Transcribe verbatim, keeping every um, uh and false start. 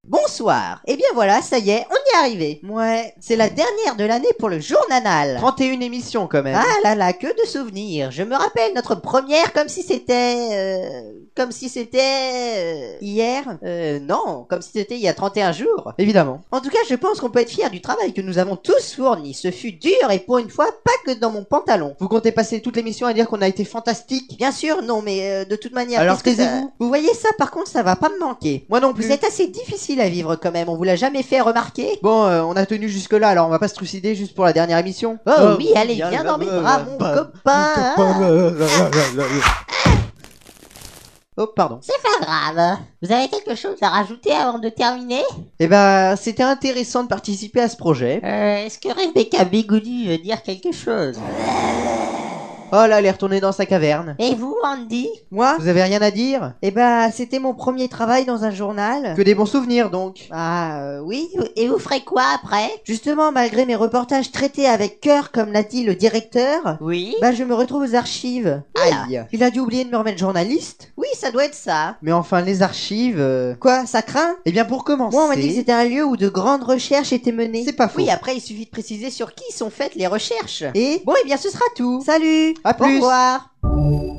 Bonsoir. Eh bien voilà, ça y est, on y est arrivé. Ouais, c'est la dernière de l'année pour le journal. trente et une émissions quand même. Ah là là, que de souvenirs. Je me rappelle notre première comme si c'était... Euh, comme si c'était... Euh, hier Euh, non, comme si c'était il y a trente et un jours. Évidemment. En tout cas, je pense qu'on peut être fiers du travail que nous avons tous fourni. Ce fut dur et pour une fois, pas que dans mon pantalon. Vous comptez passer toute l'émission à dire qu'on a été fantastique? Bien sûr, non, mais euh, de toute manière... Alors qu'est-ce que ça- taisez-vous. Vous voyez ça, par contre, ça va pas me manquer. Moi non plus. Vous êtes assez difficile à vivre quand même, on vous l'a jamais fait remarquer? Bon, euh, on a tenu jusque là, alors on va pas se trucider juste pour la dernière émission. Oh, Oh, oui, allez, bien, viens là, dans mes là, bras, là, mon bah, copain. Oh, pardon. C'est pas grave. Vous avez quelque chose à rajouter avant de terminer? Eh ben, c'était intéressant de participer à ce projet. Euh, est-ce que Rebecca Bigoudi veut dire quelque chose? Oh là, elle est retournée dans sa caverne. Et vous, Andy? Moi, vous avez rien à dire? Eh ben, c'était mon premier travail dans un journal. Que des bons souvenirs donc. Ah, euh, oui. Et vous ferez quoi après? Justement, malgré mes reportages traités avec cœur, comme l'a dit le directeur, Oui. bah je me retrouve aux archives. Aïe. Il a dû oublier de me remettre journaliste? Oui, ça doit être ça. Mais enfin, les archives... euh, Quoi, ça craint? Eh bien, pour commencer... Moi, on m'a dit que c'était un lieu où de grandes recherches étaient menées. C'est pas faux. Oui, après, il suffit de préciser sur qui sont faites les recherches. Et Bon, eh bien, ce sera tout. Salut. À plus. Au revoir.